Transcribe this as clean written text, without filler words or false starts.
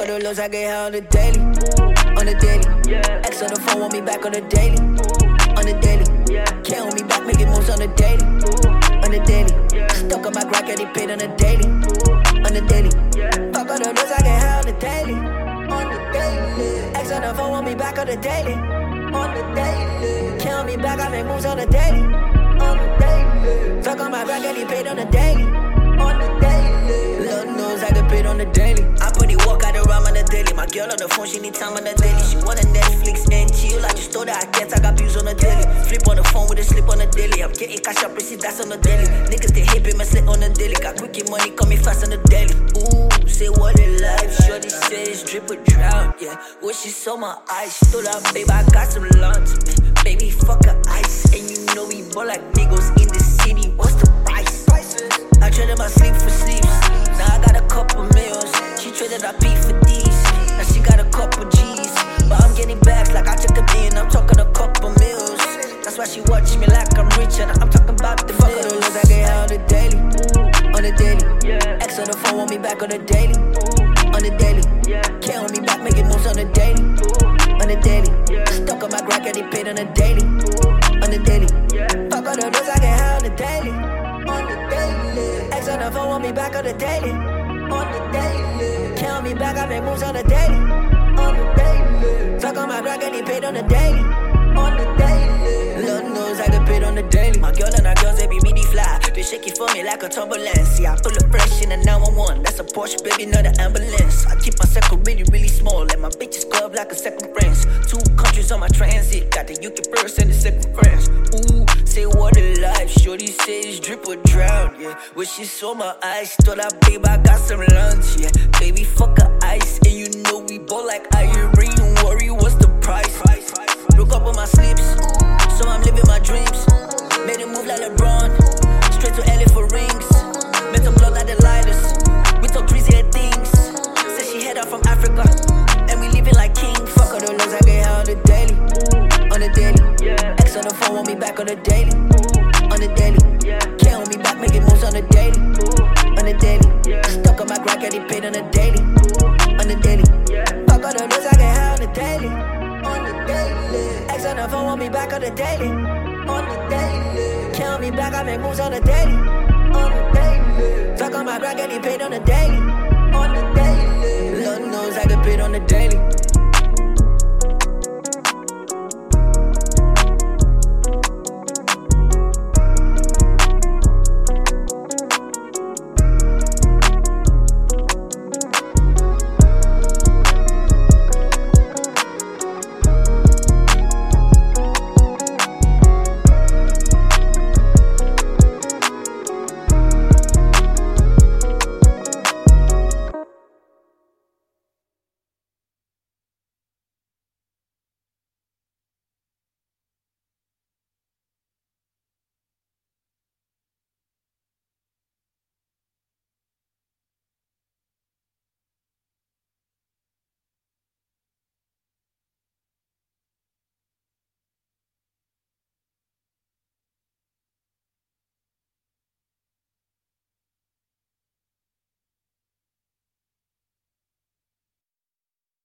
of the lows I get high on the daily. On the daily. X on the phone, want me back on the daily. On the daily. Can't hold me back, making moves on the daily. On the daily. Stuck on my grind, getting paid on the daily. On the daily. Fuck all the lows I get high on the daily. On the daily. X on the phone, want me back on the daily. On the daily. Can't hold me back, I make moves on the daily. On the daily. Stuck on my grind, getting paid on the daily. On the daily. Lord knows I get paid on the daily. I put it walk out the rhyme on the daily. My girl on the phone, she need time on the daily. She wanna Netflix and chill. I just told her I can't, I got views on the daily. Flip on the phone with a slip on the daily. I'm getting cash up, receipt, that's on the daily. Niggas they hate me, sit on the daily. Got quick money, coming fast on the daily. Ooh, say what in life. Shorty says drip or drown, yeah. When she saw my eyes, stood up, babe, I got some lunch, man. Baby, fuck her ice. And you know we ball like niggas in the city. What's the price? I traded my sleep for sleeps. Now I got a couple meals. She traded her beef for these. Now she got a couple G's. But I'm getting back like I took a bean. I'm talking a couple meals. That's why she watch me like I'm rich. And I'm talking about the fuck of the lows I get high on the daily. On the daily. X on the phone, want me back on the daily. On the daily. Can't hold me back, making moves on the daily. On the daily. Stuck on my grind, getting paid on the daily. On the daily. Fuck all the lows I get high on the daily. On the daily. X on the phone, want me back on the daily. On the daily. Can't hold me back, I make moves on the daily. On the daily. Talk on my grind, getting paid on the daily. On the daily. Lord knows I get paid on the daily. My girl and her girls, they be really fly. They shake it for me like a turbulence. Yeah, I pull up fresh in a 911. That's a Porsche, baby, not an ambulance. I keep my circle really, really small. Let my bitches club like a second friends. 2 countries on my transit. Got the UK first and the second friends. Ooh, say what a life. Shorty says drip or drown, yeah. When she saw my eyes, thought I, babe, I got some lunch, yeah. Baby, fuck her ice. And you know we ball like iron. Don't worry, what's the price? Broke up on my sleeps, so I'm living my dreams. Made a move like LeBron, straight to LA for rings. Met a blood like the Lilas, we talk crazy things. Said she head out from Africa, and we living like kings. Fuck all the lows I get high on the daily. On the daily. X on the phone, want me back on the daily. On the daily. Can't hold me back, making moves on the daily. On the daily. Stuck on my grind, getting paid on the daily. On the daily. Fuck all the lows I get high on the daily. On the daily. X on the phone, want me back on the daily. On the daily. Can't hold me back, I make moves on the daily. On the daily. Talk on my grind, getting paid on the daily. On the daily. Lord knows I get paid on the daily.